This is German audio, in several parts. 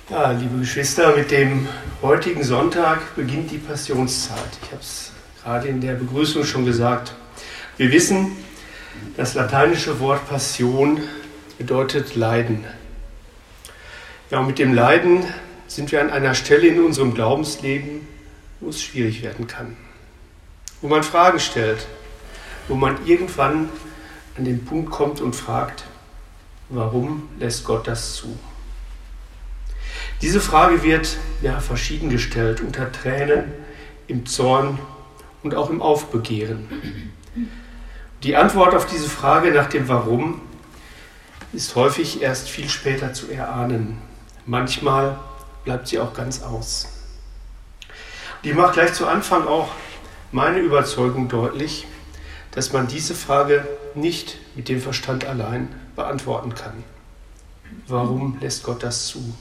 Ja, liebe Geschwister, mit dem heutigen Sonntag beginnt die Passionszeit. Ich habe es gerade in der Begrüßung schon gesagt. Wir wissen, das lateinische Wort Passion bedeutet Leiden. Ja, und mit dem Leiden sind wir an einer Stelle in unserem Glaubensleben, wo es schwierig werden kann. Wo man Fragen stellt, wo man irgendwann an den Punkt kommt und fragt, warum lässt Gott das zu? Diese Frage wird verschieden gestellt, unter Tränen, im Zorn und auch im Aufbegehren. Die Antwort auf diese Frage nach dem Warum ist häufig erst viel später zu erahnen. Manchmal bleibt sie auch ganz aus. Die macht gleich zu Anfang auch meine Überzeugung deutlich, dass man diese Frage nicht mit dem Verstand allein beantworten kann. Warum lässt Gott das zu?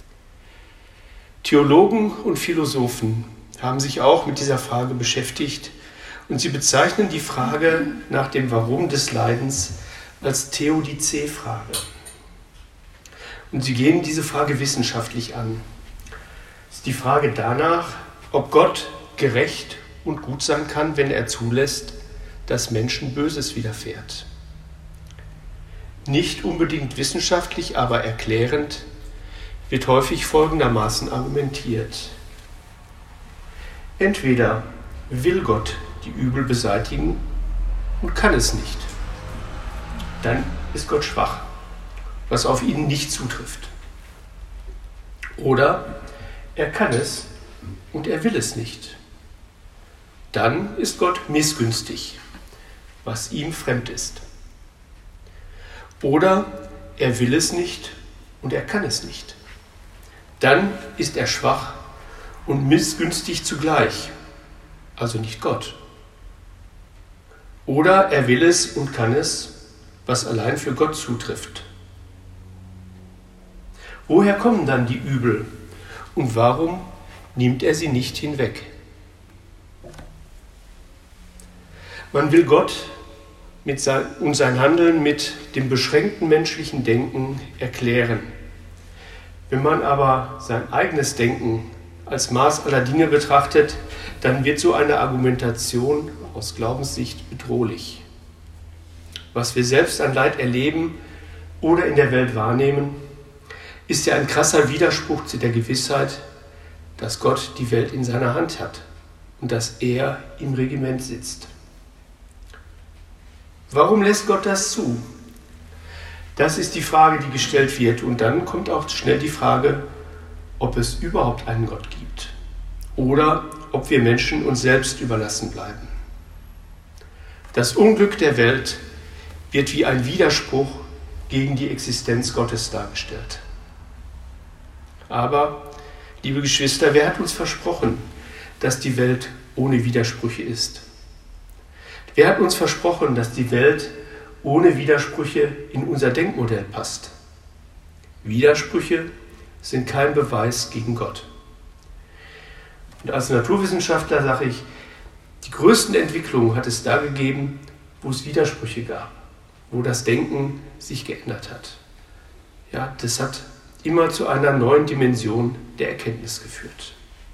Theologen und Philosophen haben sich auch mit dieser Frage beschäftigt und sie bezeichnen die Frage nach dem Warum des Leidens als Theodizee-Frage. Und sie gehen diese Frage wissenschaftlich an. Es ist die Frage danach, ob Gott gerecht und gut sein kann, wenn er zulässt, dass Menschen Böses widerfährt. Nicht unbedingt wissenschaftlich, aber erklärend wird häufig folgendermaßen argumentiert. Entweder will Gott die Übel beseitigen und kann es nicht. Dann ist Gott schwach, was auf ihn nicht zutrifft. Oder er kann es und er will es nicht. Dann ist Gott missgünstig, was ihm fremd ist. Oder er will es nicht und er kann es nicht. Dann ist er schwach und missgünstig zugleich, also nicht Gott. Oder er will es und kann es, was allein für Gott zutrifft. Woher kommen dann die Übel und warum nimmt er sie nicht hinweg? Man will Gott und sein Handeln mit dem beschränkten menschlichen Denken erklären. Wenn man aber sein eigenes Denken als Maß aller Dinge betrachtet, dann wird so eine Argumentation aus Glaubenssicht bedrohlich. Was wir selbst an Leid erleben oder in der Welt wahrnehmen, ist ja ein krasser Widerspruch zu der Gewissheit, dass Gott die Welt in seiner Hand hat und dass er im Regiment sitzt. Warum lässt Gott das zu? Das ist die Frage, die gestellt wird. Und dann kommt auch schnell die Frage, ob es überhaupt einen Gott gibt oder ob wir Menschen uns selbst überlassen bleiben. Das Unglück der Welt wird wie ein Widerspruch gegen die Existenz Gottes dargestellt. Aber, liebe Geschwister, wer hat uns versprochen, dass die Welt ohne Widersprüche ist? Wer hat uns versprochen, dass die Welt ohne Widersprüche in unser Denkmodell passt? Widersprüche sind kein Beweis gegen Gott. Und als Naturwissenschaftler sage ich, die größten Entwicklungen hat es da gegeben, wo es Widersprüche gab, wo das Denken sich geändert hat. Ja, das hat immer zu einer neuen Dimension der Erkenntnis geführt.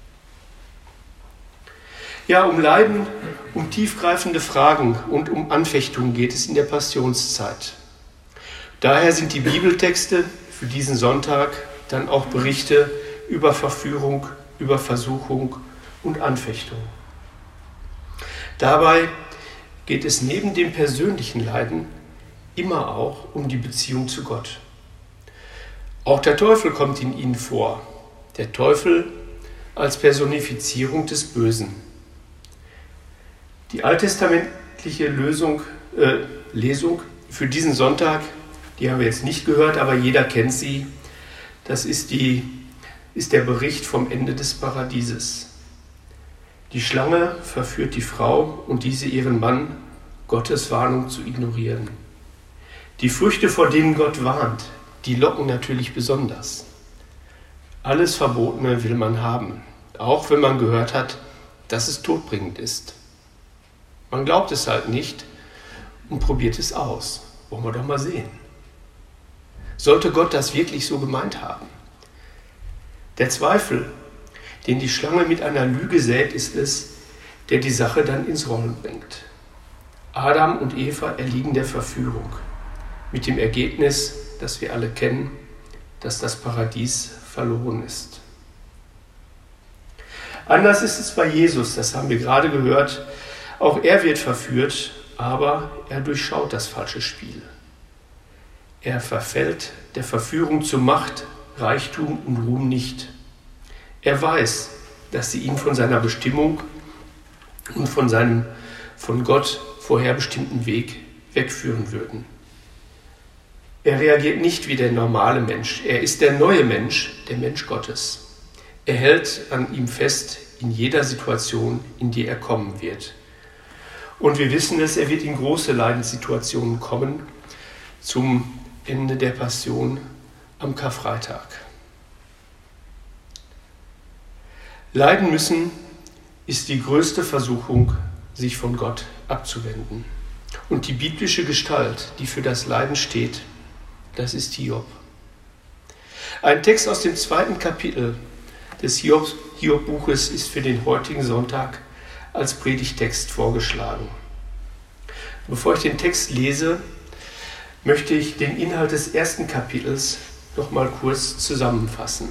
Ja, um Leiden, um tiefgreifende Fragen und um Anfechtungen geht es in der Passionszeit. Daher sind die Bibeltexte für diesen Sonntag dann auch Berichte über Verführung, über Versuchung und Anfechtung. Dabei geht es neben dem persönlichen Leiden immer auch um die Beziehung zu Gott. Auch der Teufel kommt in ihnen vor. Der Teufel als Personifizierung des Bösen. Die alttestamentliche Lesung für diesen Sonntag, die haben wir jetzt nicht gehört, aber jeder kennt sie. Das ist der Bericht vom Ende des Paradieses. Die Schlange verführt die Frau und diese ihren Mann, Gottes Warnung zu ignorieren. Die Früchte, vor denen Gott warnt, die locken natürlich besonders. Alles Verbotene will man haben, auch wenn man gehört hat, dass es todbringend ist. Man glaubt es halt nicht und probiert es aus. Wollen wir doch mal sehen. Sollte Gott das wirklich so gemeint haben? Der Zweifel, den die Schlange mit einer Lüge sät, ist es, der die Sache dann ins Rollen bringt. Adam und Eva erliegen der Verführung, mit dem Ergebnis, das wir alle kennen, dass das Paradies verloren ist. Anders ist es bei Jesus, das haben wir gerade gehört. Auch er wird verführt, aber er durchschaut das falsche Spiel. Er verfällt der Verführung zu Macht, Reichtum und Ruhm nicht. Er weiß, dass sie ihn von seiner Bestimmung und von seinem von Gott vorherbestimmten Weg wegführen würden. Er reagiert nicht wie der normale Mensch. Er ist der neue Mensch, der Mensch Gottes. Er hält an ihm fest in jeder Situation, in die er kommen wird. Und wir wissen es, er wird in große Leidenssituationen kommen, zum Ende der Passion am Karfreitag. Leiden müssen ist die größte Versuchung, sich von Gott abzuwenden. Und die biblische Gestalt, die für das Leiden steht, das ist Hiob. Ein Text aus dem 2. Kapitel des Hiob-Buches ist für den heutigen Sonntag als Predigtext vorgeschlagen. Bevor ich den Text lese, möchte ich den Inhalt des 1. Kapitels noch mal kurz zusammenfassen.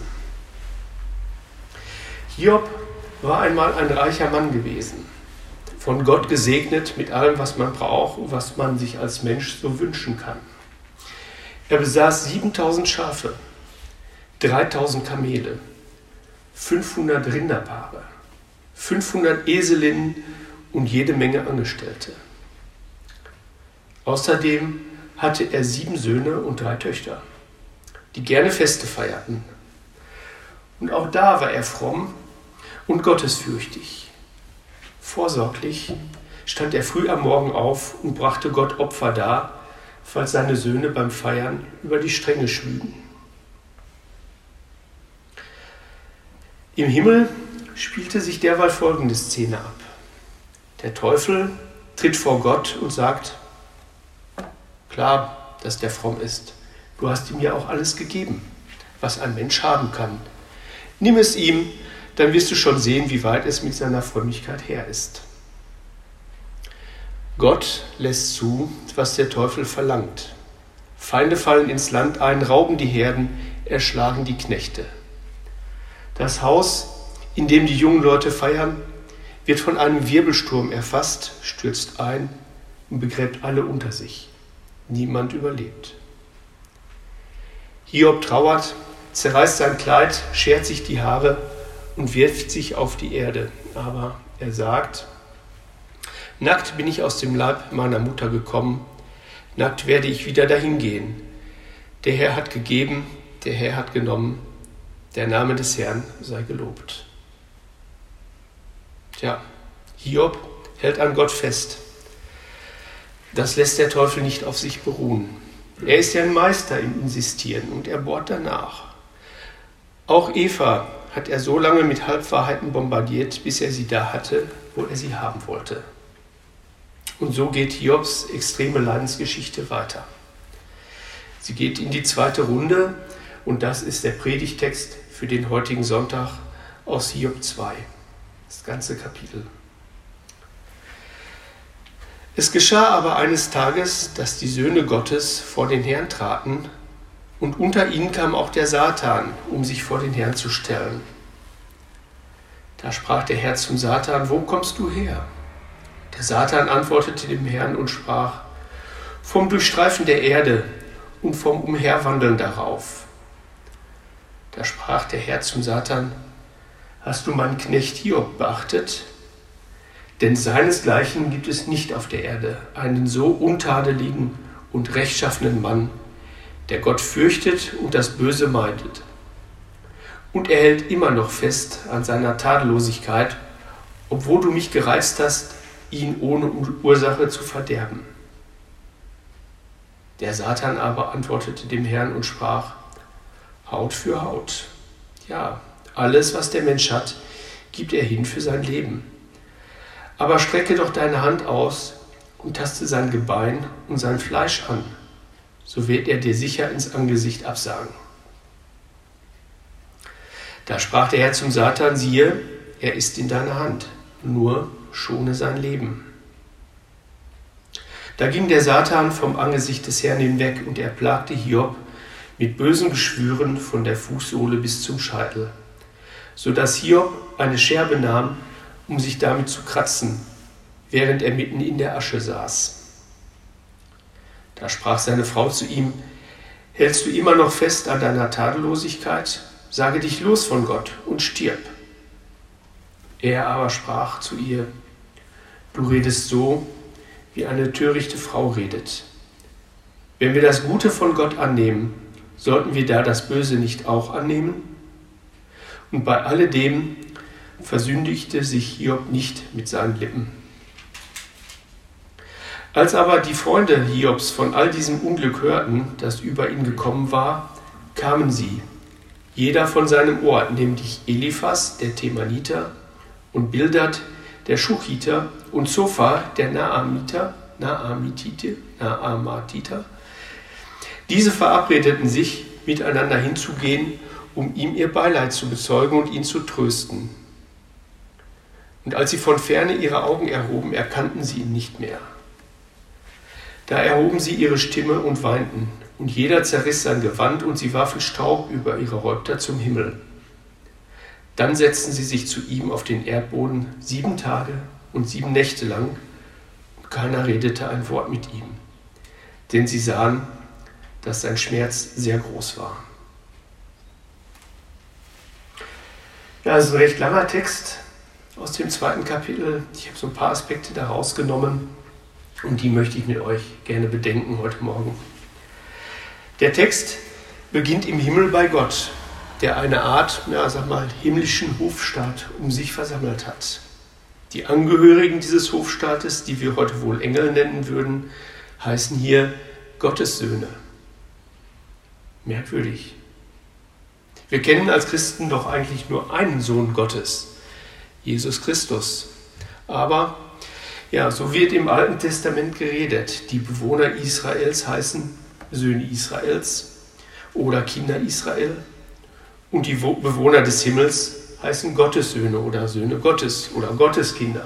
Hiob war einmal ein reicher Mann gewesen, von Gott gesegnet mit allem, was man braucht und was man sich als Mensch so wünschen kann. Er besaß 7000 Schafe, 3000 Kamele, 500 Rinderpaare, 500 Eselinnen und jede Menge Angestellte. Außerdem hatte er 7 Söhne und 3 Töchter, die gerne Feste feierten. Und auch da war er fromm und gottesfürchtig. Vorsorglich stand er früh am Morgen auf und brachte Gott Opfer dar, falls seine Söhne beim Feiern über die Stränge schlügen. Im Himmel spielte sich derweil folgende Szene ab. Der Teufel tritt vor Gott und sagt: Klar, dass der fromm ist. Du hast ihm ja auch alles gegeben, was ein Mensch haben kann. Nimm es ihm, dann wirst du schon sehen, wie weit es mit seiner Frömmigkeit her ist. Gott lässt zu, was der Teufel verlangt. Feinde fallen ins Land ein, rauben die Herden, erschlagen die Knechte. Das Haus, in dem die jungen Leute feiern, wird von einem Wirbelsturm erfasst, stürzt ein und begräbt alle unter sich. Niemand überlebt. Hiob trauert, zerreißt sein Kleid, schert sich die Haare und wirft sich auf die Erde. Aber er sagt: Nackt bin ich aus dem Leib meiner Mutter gekommen, nackt werde ich wieder dahin gehen. Der Herr hat gegeben, der Herr hat genommen, der Name des Herrn sei gelobt. Tja, Hiob hält an Gott fest. Das lässt der Teufel nicht auf sich beruhen. Er ist ja ein Meister im Insistieren und er bohrt danach. Auch Eva hat er so lange mit Halbwahrheiten bombardiert, bis er sie da hatte, wo er sie haben wollte. Und so geht Hiobs extreme Leidensgeschichte weiter. Sie geht in die 2. Runde und das ist der Predigtext für den heutigen Sonntag aus Hiob 2, das ganze Kapitel. Es geschah aber eines Tages, dass die Söhne Gottes vor den Herrn traten, und unter ihnen kam auch der Satan, um sich vor den Herrn zu stellen. Da sprach der Herr zum Satan: Wo kommst du her? Der Satan antwortete dem Herrn und sprach: Vom Durchstreifen der Erde und vom Umherwandeln darauf. Da sprach der Herr zum Satan: Hast du meinen Knecht Hiob beachtet? Denn seinesgleichen gibt es nicht auf der Erde, einen so untadeligen und rechtschaffenen Mann, der Gott fürchtet und das Böse meidet. Und er hält immer noch fest an seiner Tadellosigkeit, obwohl du mich gereizt hast, ihn ohne Ursache zu verderben. Der Satan aber antwortete dem Herrn und sprach: Haut für Haut. Ja, alles, was der Mensch hat, gibt er hin für sein Leben. Aber strecke doch deine Hand aus und taste sein Gebein und sein Fleisch an, so wird er dir sicher ins Angesicht absagen. Da sprach der Herr zum Satan, siehe, er ist in deiner Hand, nur schone sein Leben. Da ging der Satan vom Angesicht des Herrn hinweg und er plagte Hiob mit bösen Geschwüren von der Fußsohle bis zum Scheitel, so dass Hiob eine Scherbe nahm, um sich damit zu kratzen, während er mitten in der Asche saß. Da sprach seine Frau zu ihm, hältst du immer noch fest an deiner Tadellosigkeit? Sage dich los von Gott und stirb. Er aber sprach zu ihr, du redest so, wie eine törichte Frau redet. Wenn wir das Gute von Gott annehmen, sollten wir da das Böse nicht auch annehmen? Und bei alledem versündigte sich Hiob nicht mit seinen Lippen. Als aber die Freunde Hiobs von all diesem Unglück hörten, das über ihn gekommen war, kamen sie, jeder von seinem Ort, nämlich Eliphas, der Temaniter, und Bildad, der Schuchiter, und Zophar, der Naamatiter. Diese verabredeten sich, miteinander hinzugehen, um ihm ihr Beileid zu bezeugen und ihn zu trösten. Und als sie von ferne ihre Augen erhoben, erkannten sie ihn nicht mehr. Da erhoben sie ihre Stimme und weinten, und jeder zerriss sein Gewand, und sie warfen Staub über ihre Häupter zum Himmel. Dann setzten sie sich zu ihm auf den Erdboden 7 Tage und 7 Nächte lang, und keiner redete ein Wort mit ihm, denn sie sahen, dass sein Schmerz sehr groß war. Ja, das ist ein recht langer Text aus dem 2. Kapitel. Ich habe so ein paar Aspekte da rausgenommen und die möchte ich mit euch gerne bedenken heute Morgen. Der Text beginnt im Himmel bei Gott, der eine Art, himmlischen Hofstaat um sich versammelt hat. Die Angehörigen dieses Hofstaates, die wir heute wohl Engel nennen würden, heißen hier Gottes Söhne. Merkwürdig. Wir kennen als Christen doch eigentlich nur einen Sohn Gottes, Jesus Christus. Aber ja, so wird im Alten Testament geredet. Die Bewohner Israels heißen Söhne Israels oder Kinder Israel. Und die Bewohner des Himmels heißen Gottes Söhne oder Söhne Gottes oder Gotteskinder.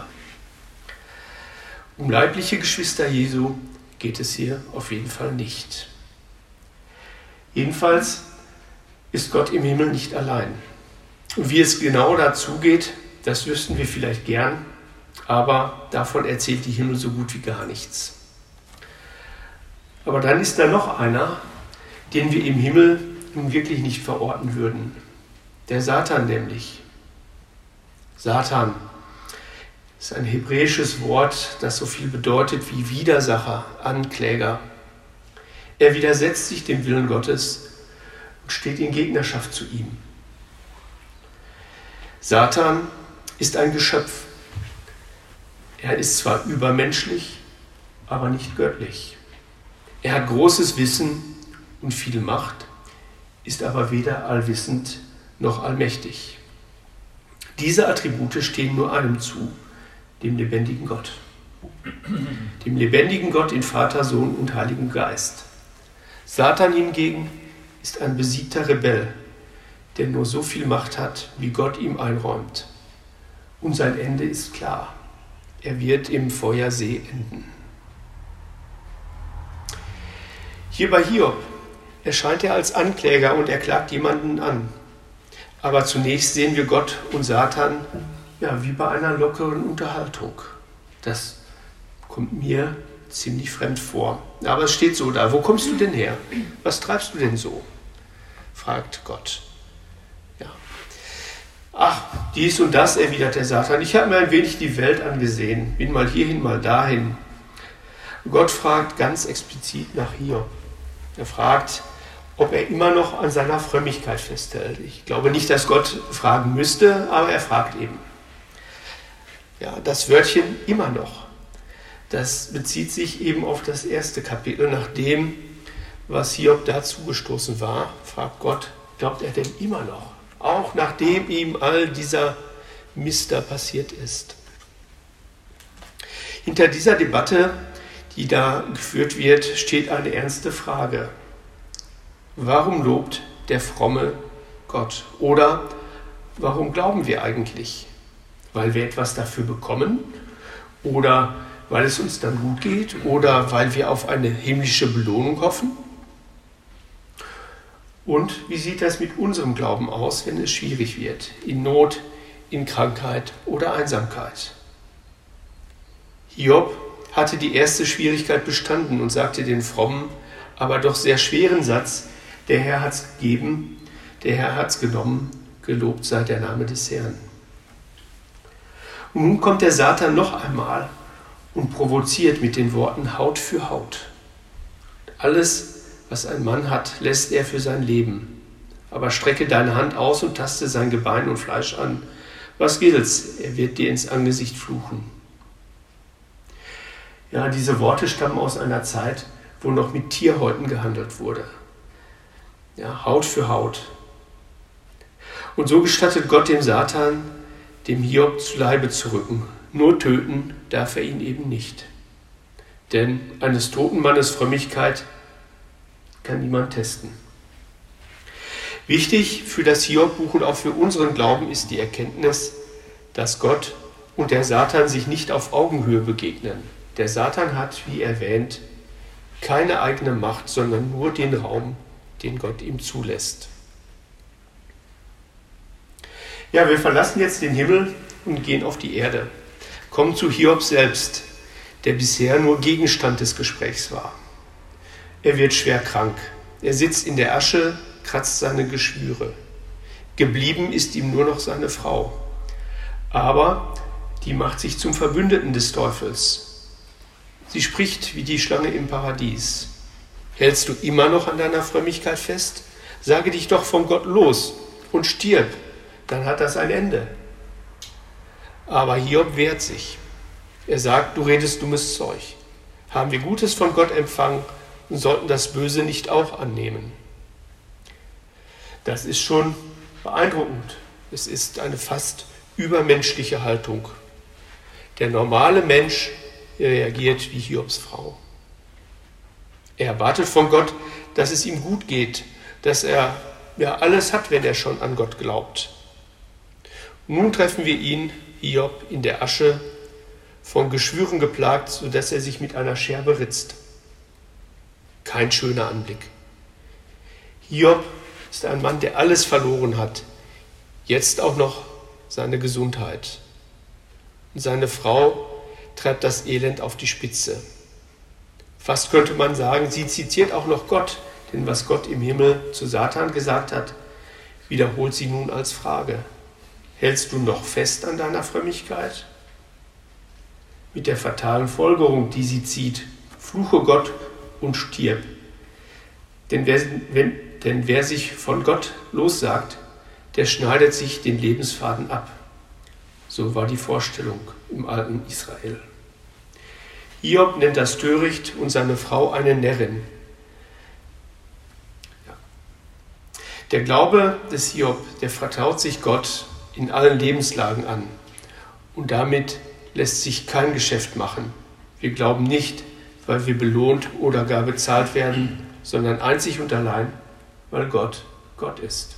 Um leibliche Geschwister Jesu geht es hier auf jeden Fall nicht. Jedenfalls ist Gott im Himmel nicht allein. Und wie es genau dazu geht, das wüssten wir vielleicht gern, aber davon erzählt die Himmel so gut wie gar nichts. Aber dann ist da noch einer, den wir im Himmel nun wirklich nicht verorten würden. Der Satan nämlich. Satan ist ein hebräisches Wort, das so viel bedeutet wie Widersacher, Ankläger. Er widersetzt sich dem Willen Gottes und steht in Gegnerschaft zu ihm. Satan ist ein Geschöpf. Er ist zwar übermenschlich, aber nicht göttlich. Er hat großes Wissen und viel Macht, ist aber weder allwissend noch allmächtig. Diese Attribute stehen nur einem zu, dem lebendigen Gott. Dem lebendigen Gott in Vater, Sohn und Heiligen Geist. Satan hingegen ist ein besiegter Rebell, der nur so viel Macht hat, wie Gott ihm einräumt. Und sein Ende ist klar. Er wird im Feuersee enden. Hier bei Hiob erscheint er als Ankläger und er klagt jemanden an. Aber zunächst sehen wir Gott und Satan wie bei einer lockeren Unterhaltung. Das kommt mir ziemlich fremd vor. Aber es steht so da. Wo kommst du denn her? Was treibst du denn so? Fragt Gott. Ja. Ach, dies und das, erwidert der Satan. Ich habe mir ein wenig die Welt angesehen. Bin mal hierhin, mal dahin. Gott fragt ganz explizit nach Hiob. Er fragt, ob er immer noch an seiner Frömmigkeit festhält. Ich glaube nicht, dass Gott fragen müsste, aber er fragt eben. Ja, das Wörtchen immer noch, das bezieht sich eben auf das 1. Kapitel. Nach dem, was Hiob dazu gestoßen war, fragt Gott, glaubt er denn immer noch? Auch nachdem ihm all dieser Mist da passiert ist. Hinter dieser Debatte, die da geführt wird, steht eine ernste Frage. Warum lobt der fromme Gott? Oder warum glauben wir eigentlich? Weil wir etwas dafür bekommen oder weil es uns dann gut geht oder weil wir auf eine himmlische Belohnung hoffen? Und wie sieht das mit unserem Glauben aus, wenn es schwierig wird, in Not, in Krankheit oder Einsamkeit? Hiob hatte die erste Schwierigkeit bestanden und sagte den frommen, aber doch sehr schweren Satz: Der Herr hat's gegeben, der Herr hat's genommen, gelobt sei der Name des Herrn. Und nun kommt der Satan noch einmal und provoziert mit den Worten Haut für Haut. Alles, was ein Mann hat, lässt er für sein Leben. Aber strecke deine Hand aus und taste sein Gebein und Fleisch an. Was gilt's? Er wird dir ins Angesicht fluchen. Ja, diese Worte stammen aus einer Zeit, wo noch mit Tierhäuten gehandelt wurde. Ja, Haut für Haut. Und so gestattet Gott dem Satan, dem Hiob zu Leibe zu rücken. Nur töten darf er ihn eben nicht. Denn eines toten Mannes Frömmigkeit kann niemand testen. Wichtig für das Hiob-Buch und auch für unseren Glauben ist die Erkenntnis, dass Gott und der Satan sich nicht auf Augenhöhe begegnen. Der Satan hat, wie erwähnt, keine eigene Macht, sondern nur den Raum, den Gott ihm zulässt. Ja, wir verlassen jetzt den Himmel und gehen auf die Erde. Kommen zu Hiob selbst, der bisher nur Gegenstand des Gesprächs war. Er wird schwer krank. Er sitzt in der Asche, kratzt seine Geschwüre. Geblieben ist ihm nur noch seine Frau. Aber die macht sich zum Verbündeten des Teufels. Sie spricht wie die Schlange im Paradies. Hältst du immer noch an deiner Frömmigkeit fest? Sage dich doch von Gott los und stirb, dann hat das ein Ende. Aber Hiob wehrt sich. Er sagt, du redest dummes Zeug. Haben wir Gutes von Gott empfangen und sollten das Böse nicht auch annehmen? Das ist schon beeindruckend. Es ist eine fast übermenschliche Haltung. Der normale Mensch reagiert wie Hiobs Frau. Er erwartet von Gott, dass es ihm gut geht, dass er alles hat, wenn er schon an Gott glaubt. Nun treffen wir ihn, Hiob, in der Asche, von Geschwüren geplagt, sodass er sich mit einer Scherbe ritzt. Kein schöner Anblick. Hiob ist ein Mann, der alles verloren hat, jetzt auch noch seine Gesundheit. Und seine Frau treibt das Elend auf die Spitze. Fast könnte man sagen, sie zitiert auch noch Gott, denn was Gott im Himmel zu Satan gesagt hat, wiederholt sie nun als Frage. Hältst du noch fest an deiner Frömmigkeit? Mit der fatalen Folgerung, die sie zieht, fluche Gott und stirb. Denn wer sich von Gott lossagt, der schneidet sich den Lebensfaden ab. So war die Vorstellung im alten Israel. Hiob nennt das töricht und seine Frau eine Närrin. Ja. Der Glaube des Hiob, der vertraut sich Gott in allen Lebenslagen an. Und damit lässt sich kein Geschäft machen. Wir glauben nicht, weil wir belohnt oder gar bezahlt werden, sondern einzig und allein, weil Gott Gott ist.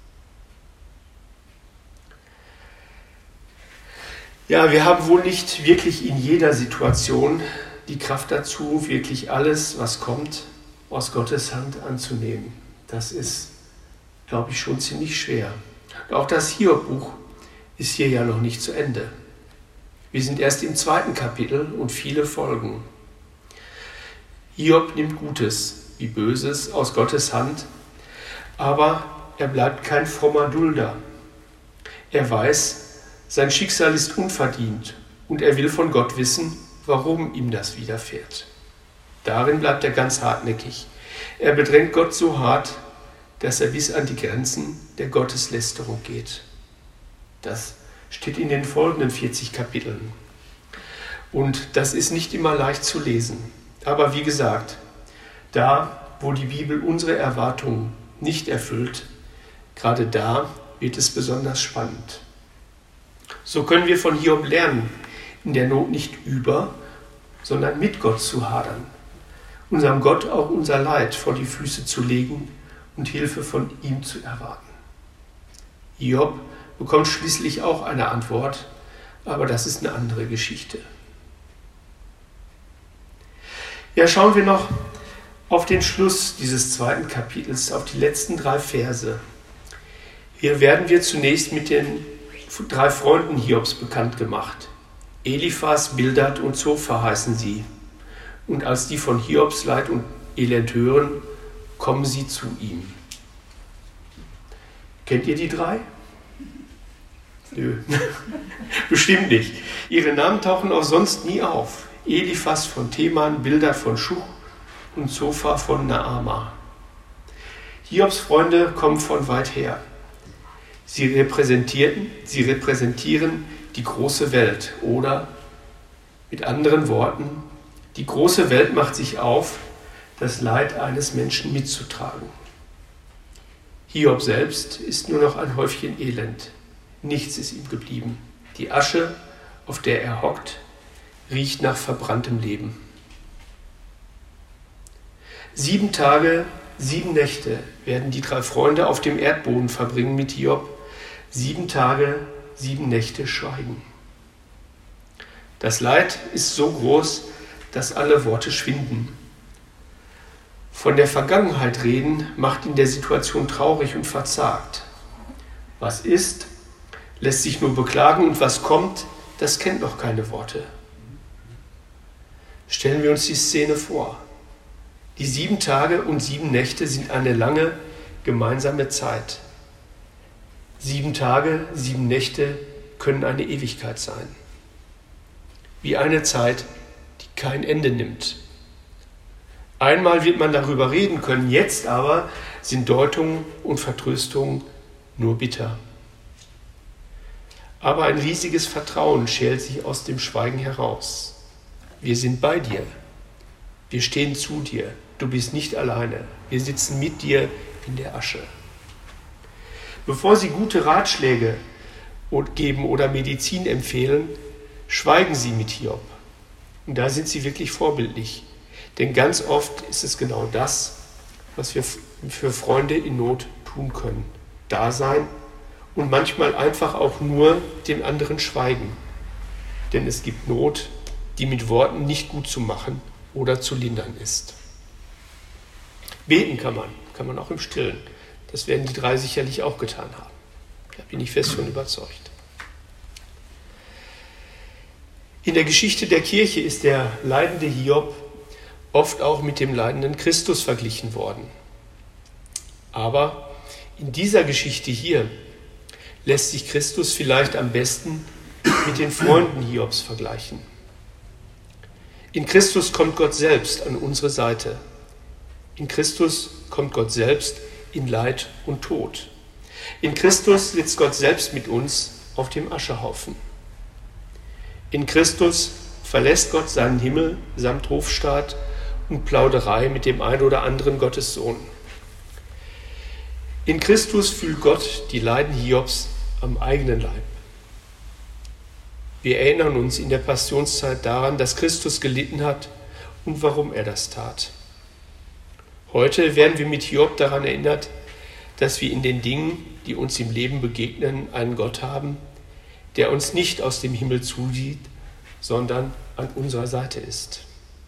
Ja, wir haben wohl nicht wirklich in jeder Situation die Kraft dazu, wirklich alles, was kommt, aus Gottes Hand anzunehmen. Das ist, glaube ich, schon ziemlich schwer. Und auch das Hiob-Buch ist hier ja noch nicht zu Ende. Wir sind erst im 2. Kapitel und viele Folgen. Hiob nimmt Gutes wie Böses aus Gottes Hand, aber er bleibt kein frommer Dulder. Er weiß, sein Schicksal ist unverdient und er will von Gott wissen, warum ihm das widerfährt. Darin bleibt er ganz hartnäckig. Er bedrängt Gott so hart, dass er bis an die Grenzen der Gotteslästerung geht. Das steht in den folgenden 40 Kapiteln. Und das ist nicht immer leicht zu lesen. Aber wie gesagt, da, wo die Bibel unsere Erwartungen nicht erfüllt, gerade da wird es besonders spannend. So können wir von Hiob lernen, in der Not nicht über, sondern mit Gott zu hadern, unserem Gott auch unser Leid vor die Füße zu legen und Hilfe von ihm zu erwarten. Hiob bekommt schließlich auch eine Antwort, aber das ist eine andere Geschichte. Ja, schauen wir noch auf den Schluss dieses 2. Kapitels, auf die letzten 3 Verse. Hier werden wir zunächst mit den 3 Freunden Hiobs bekannt gemacht. Eliphas, Bildad und Zophar heißen sie. Und als die von Hiobs Leid und Elend hören, kommen sie zu ihm. Kennt ihr die 3? Nö, bestimmt nicht. Ihre Namen tauchen auch sonst nie auf. Eliphas von Teman, Bildad von Schuch und Zophar von Naama. Hiobs Freunde kommen von weit her. Sie repräsentieren die große Welt oder mit anderen Worten, die große Welt macht sich auf, das Leid eines Menschen mitzutragen. Hiob selbst ist nur noch ein Häufchen Elend. Nichts ist ihm geblieben. Die Asche, auf der er hockt, riecht nach verbranntem Leben. 7 Tage, 7 Nächte werden die 3 Freunde auf dem Erdboden verbringen mit Hiob. 7 Tage, 7 Nächte schweigen. Das Leid ist so groß, dass alle Worte schwinden. Von der Vergangenheit reden macht in der Situation traurig und verzagt. Was ist, lässt sich nur beklagen und was kommt, das kennt noch keine Worte. Stellen wir uns die Szene vor. Die 7 Tage und 7 Nächte sind eine lange gemeinsame Zeit. 7 Tage, 7 Nächte können eine Ewigkeit sein. Wie eine Zeit, die kein Ende nimmt. Einmal wird man darüber reden können, jetzt aber sind Deutungen und Vertröstungen nur bitter. Aber ein riesiges Vertrauen schält sich aus dem Schweigen heraus. Wir sind bei dir. Wir stehen zu dir. Du bist nicht alleine. Wir sitzen mit dir in der Asche. Bevor sie gute Ratschläge geben oder Medizin empfehlen, schweigen sie mit Hiob. Und da sind sie wirklich vorbildlich. Denn ganz oft ist es genau das, was wir für Freunde in Not tun können. Da sein und manchmal einfach auch nur dem anderen schweigen. Denn es gibt Not, die mit Worten nicht gut zu machen oder zu lindern ist. Beten kann man auch im Stillen. Das werden die 3 sicherlich auch getan haben. Da bin ich fest von überzeugt. In der Geschichte der Kirche ist der leidende Hiob oft auch mit dem leidenden Christus verglichen worden. Aber in dieser Geschichte hier lässt sich Christus vielleicht am besten mit den Freunden Hiobs vergleichen. In Christus kommt Gott selbst an unsere Seite. In Christus kommt Gott selbst in Leid und Tod. In Christus sitzt Gott selbst mit uns auf dem Aschehaufen. In Christus verlässt Gott seinen Himmel samt Hofstaat und Plauderei mit dem ein oder anderen Gottessohn. In Christus fühlt Gott die Leiden Hiobs am eigenen Leib. Wir erinnern uns in der Passionszeit daran, dass Christus gelitten hat und warum er das tat. Heute werden wir mit Hiob daran erinnert, dass wir in den Dingen, die uns im Leben begegnen, einen Gott haben, der uns nicht aus dem Himmel zusieht, sondern an unserer Seite ist.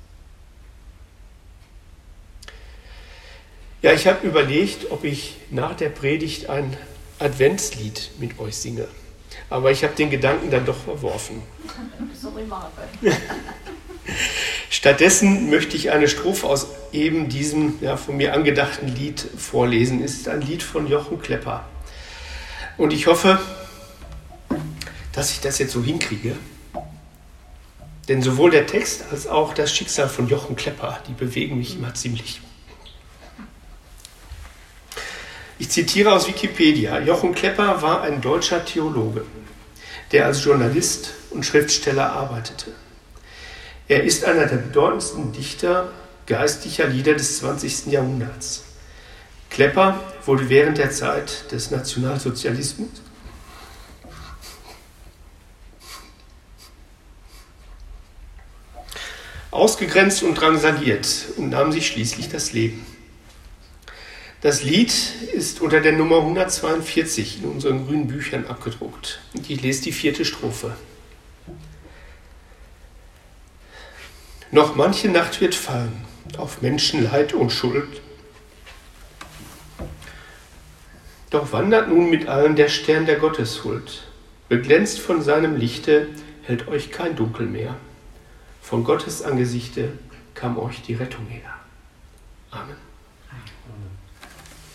Ja, ich habe überlegt, ob ich nach der Predigt ein Adventslied mit euch singe. Aber ich habe den Gedanken dann doch verworfen. Sorry, Marvin. Stattdessen möchte ich eine Strophe aus eben diesem von mir angedachten Lied vorlesen. Es ist ein Lied von Jochen Klepper. Und ich hoffe, dass ich das jetzt so hinkriege. Denn sowohl der Text als auch das Schicksal von Jochen Klepper, die bewegen mich immer ziemlich. Ich zitiere aus Wikipedia. Jochen Klepper war ein deutscher Theologe, der als Journalist und Schriftsteller arbeitete. Er ist einer der bedeutendsten Dichter geistlicher Lieder des 20. Jahrhunderts. Klepper wurde während der Zeit des Nationalsozialismus ausgegrenzt und drangsaliert und nahm sich schließlich das Leben. Das Lied ist unter der Nummer 142 in unseren grünen Büchern abgedruckt. Und ich lese die 4. Strophe. Noch manche Nacht wird fallen auf Menschenleid und Schuld. Doch wandert nun mit allen der Stern der Gotteshuld. Beglänzt von seinem Lichte hält euch kein Dunkel mehr. Von Gottes Angesichte kam euch die Rettung her. Amen.